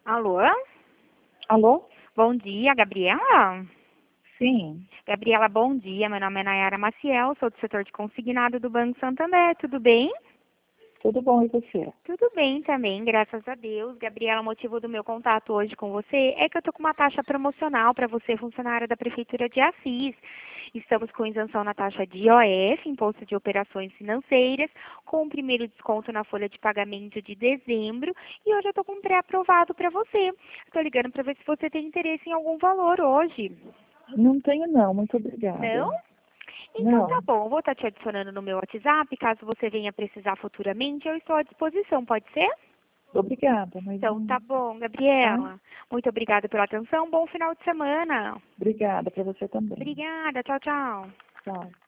Alô? Alô? Bom dia, Gabriela? Sim, Gabriela, bom dia. Meu nome é Nayara Maciel, sou do setor de consignado do Banco Santander. Tudo bem? tudo bom e você? Tudo bem também, graças a Deus. Gabriela, o motivo do meu contato hoje com você é que eu tô com uma taxa promocional para você, funcionária da Prefeitura de Assis. Estamos com isenção na taxa de IOF, Imposto de Operações Financeiras, com o primeiro desconto na folha de pagamento de dezembro, e hoje eu tô com um pré-aprovado para você. Estou ligando para ver se você tem interesse em algum valor hoje. Não tenho não, muito Não? obrigada. Então tá Não, bom, eu vou estar te adicionando no meu WhatsApp, caso você venha precisar futuramente, eu estou à disposição, pode ser? obrigada, mas Então não, tá bom, tá? Gabriela. Muito obrigada pela atenção, bom final de semana. Obrigada para você também. Obrigada, tchau, tchau. Tchau.